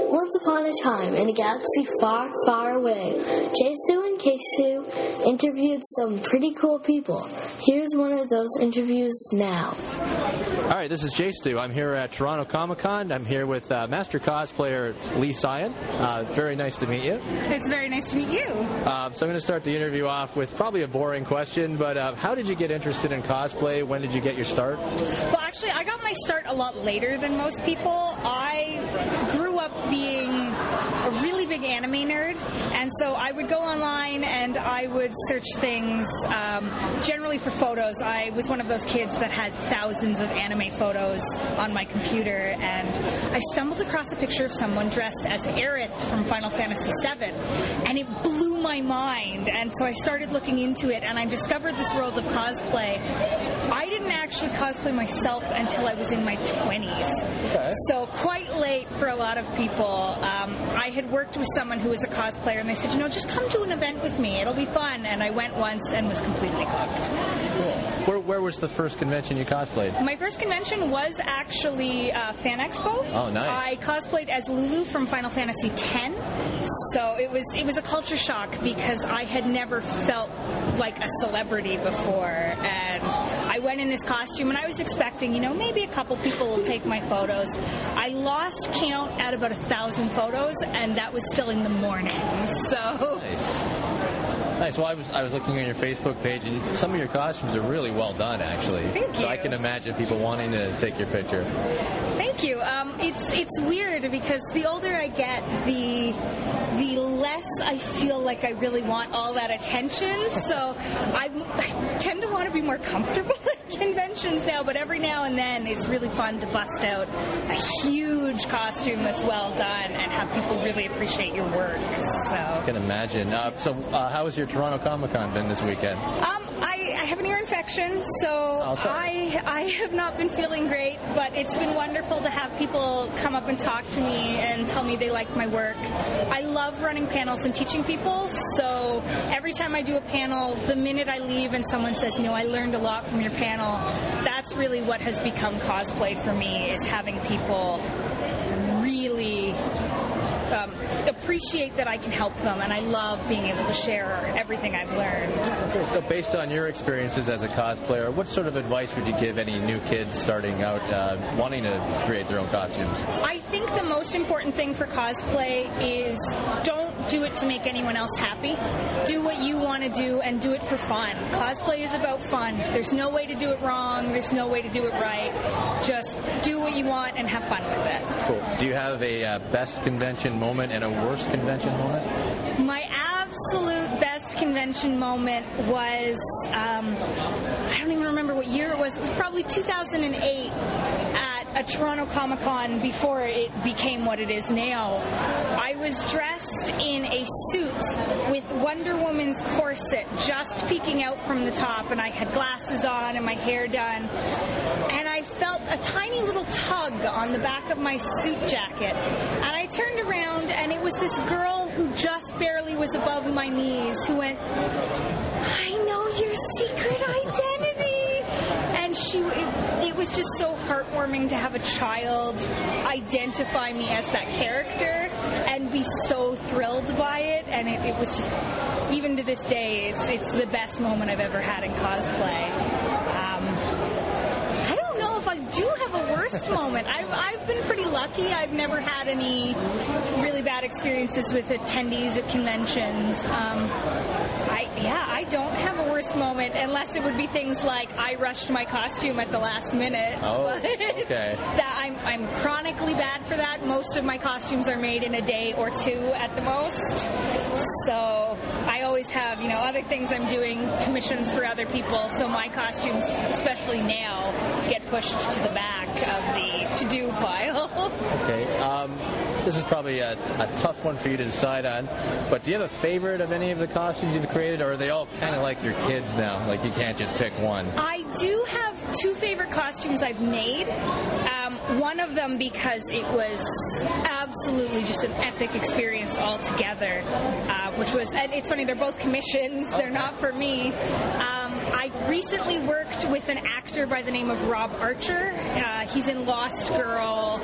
Once upon a time, in a galaxy far, far away, Jasu and Kesu interviewed some pretty cool people. Here's one of those interviews now. All right, this is Jasu. I'm here at Toronto Comic-Con. I'm here with master cosplayer Lee Sion. Very nice to meet you. It's very nice to meet you. So I'm going to start the interview off with probably a boring question, but how did you get interested in cosplay? When did you get your start? Well, actually, I got my start a lot later than most people. I grew up being a really big anime nerd, and so I would go online and I would search things generally for photos. I was one of those kids that had thousands of anime photos on my computer, and I stumbled across a picture of someone dressed as Aerith from Final Fantasy VII, and it blew my mind, and so I started looking into it, and I discovered this world of cosplay. I didn't actually cosplay myself until I was in my 20s, okay. So quite late for a lot of people. I had worked with someone who was a cosplayer, and they said, just come to an event with me, it'll be fun, and I went once and was completely hooked. Cool. Where was the first convention you cosplayed? My first convention was actually Fan Expo. Oh, nice. I cosplayed as Lulu from Final Fantasy X, so it was a culture shock because I had never felt like a celebrity before, and I went in this costume and I was expecting, maybe a couple people will take my photos. I lost count at about 1,000 photos, and that was still in the morning. So Nice. Well, I was looking on your Facebook page, and some of your costumes are really well done, actually. Thank you. So I can imagine people wanting to take your picture. Thank you. It's weird because the older I get, the less I feel like I really want all that attention. So I tend to want to be more comfortable at conventions now, but every now and then it's really fun to bust out a huge costume that's well done and have people really appreciate your work. So I can imagine. How has your Toronto Comic-Con been this weekend? I have an ear infection, so I have not been feeling great, but it's been wonderful to have people come up and talk to me and tell me they like my work. I love running panels and teaching people, so every time I do a panel, the minute I leave and someone says, I learned a lot from your panel, that's really what has become cosplay for me, is having people really appreciate that I can help them, and I love being able to share everything I've learned. Okay, so based on your experiences as a cosplayer, what sort of advice would you give any new kids starting out wanting to create their own costumes? I think the most important thing for cosplay is don't do it to make anyone else happy. Do what you want to do and do it for fun. Cosplay is about fun. There's no way to do it wrong. There's no way to do it right. Just do what you want and have fun with it. Cool. Do you have a best convention moment and a worst convention moment? My absolute best convention moment was, I don't even remember what year it was. It was probably 2008 at a Toronto Comic-Con before it became what it is now. I was dressed in a suit with Wonder Woman's corset just peeking out from the top, and I had glasses on and my hair done. And I felt a tiny little tug on the back of my suit jacket. And I turned around, and it was this girl who just barely was above my knees who went, "I know your secret identity." And it was just so heartwarming to have a child identify me as that character and be so thrilled by it. And it was just, even to this day, it's the best moment I've ever had in cosplay. I don't know if I do have a worst moment. I've been pretty lucky. I've never had any really bad experiences with attendees at conventions. I don't have a worst moment, unless it would be things like I rushed my costume at the last minute. Oh, okay. I'm chronically bad for that. Most of my costumes are made in a day or two at the most. So I always have, other things I'm doing, commissions for other people, so my costumes, especially now, get pushed to the back of the to-do pile. Okay. This is probably a tough one for you to decide on, but do you have a favorite of any of the costumes you've created, or are they all kind of like your kids now? Like you can't just pick one? I do have two favorite costumes I've made. One of them because it was absolutely just an epic experience altogether, which was, and it's funny, they're both commissions, they're not for me. I recently worked with an actor by the name of Rob Archer. He's in Lost Girl.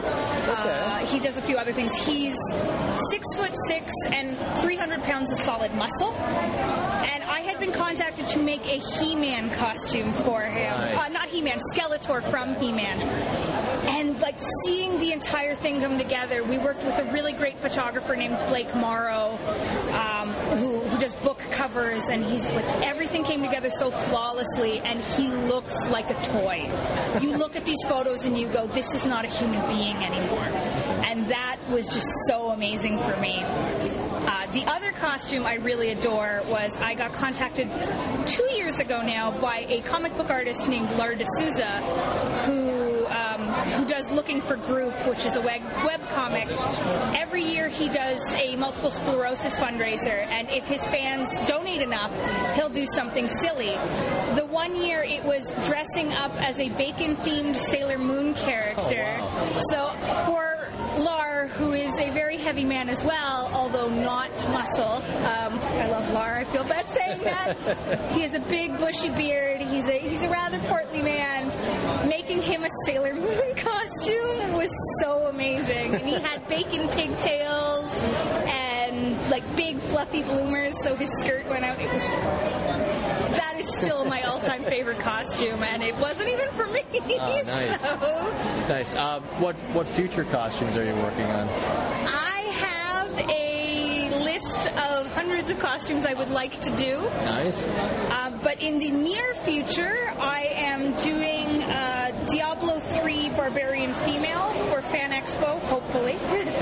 He does a few other things. He's 6'6" and 300 pounds of solid muscle. And I had been contacted to make a He-Man costume for him. Nice. Not He-Man, Skeletor from He-Man. And like seeing the entire thing come together, we worked with a really great photographer named Blake Morrow, who does book covers, and he's like, everything came together so flawlessly, and he looks like a toy. You look at these photos and you go, this is not a human being anymore. And that was just so amazing for me. The other costume I really adore was I got contacted 2 years ago now by a comic book artist named Lar D'Souza, who does Looking for Group, which is a web comic. Every year he does a multiple sclerosis fundraiser, and if his fans donate enough, he'll do something silly. The one year it was dressing up as a bacon-themed Sailor Moon character. Oh, wow. So for Lar, who is a very heavy man as well, although not muscle. I love Lar. I feel bad saying that. He has a big bushy beard. He's a rather portly man. Making him a Sailor Moon costume was so amazing. And he had bacon pigtails and like big fluffy bloomers, so his skirt went out. That is still my all-time favorite costume, and it wasn't even for me. Oh, nice. So. Nice. What future costumes are you working on? I have a list of hundreds of costumes I would like to do. Nice. But in the near future, I am doing Diablo 3 Barbarian Female for Fan Expo, hopefully.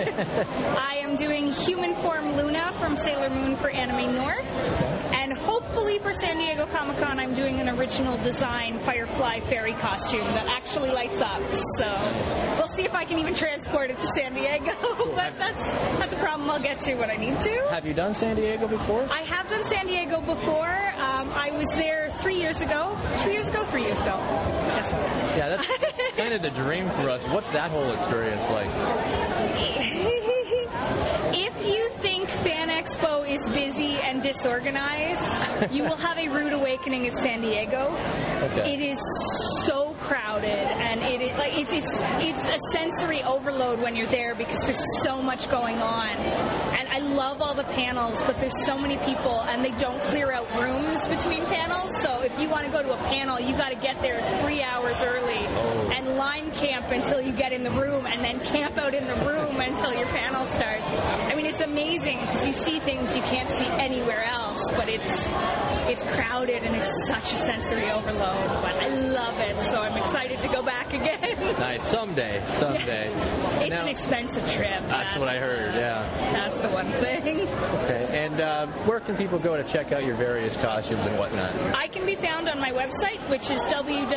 I am doing Human Form Luna from Sailor Moon for Anime North. And hopefully for San Diego Comic-Con, I'm doing an original design Firefly fairy costume that actually lights up. So we'll see if I can even transport it to San Diego. But that's a problem I'll get to when I need to. Have you done San Diego before? I have done San Diego before. I was there 3 years ago. 2 years ago? 3 years ago. Yes. Yeah, that's kind of the dream for us. What's that whole experience like? If you think Fan Expo is busy and disorganized, you will have a rude awakening at San Diego. Okay. It is so crowded, and it's a sensory overload when you're there because there's so much going on. And I love all the panels, but there's so many people, and they don't clear out rooms between panels. So if you want to go to a panel, you got to get there 3 hours early and line camp until you get in the room, and then camp out in the room until your panel starts. I mean, it's amazing because you see things you can't see anywhere else, but it's crowded and it's such a sensory overload. But I love it, so I'm excited to go back again. Nice. Someday. Yeah. It's now, an expensive trip. That's what I heard, yeah. That's the one thing. Okay, and where can people go to check out your various costumes and whatnot? I can be found on my website, which is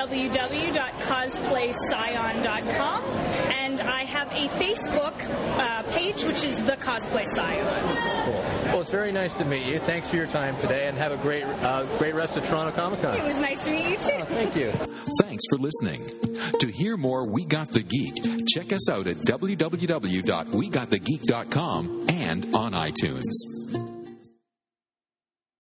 www.cosplayscion.com, and I have a Facebook page, which is The Cosplay Scion. Cool. Well, it's very nice to meet you. Thanks for your time today, and have a great rest of Toronto Comic Con. It was nice to meet you, too. Oh, thank you. Thanks for listening. To hear more We Got the Geek, check us out at www.wegotthegeek.com and on iTunes.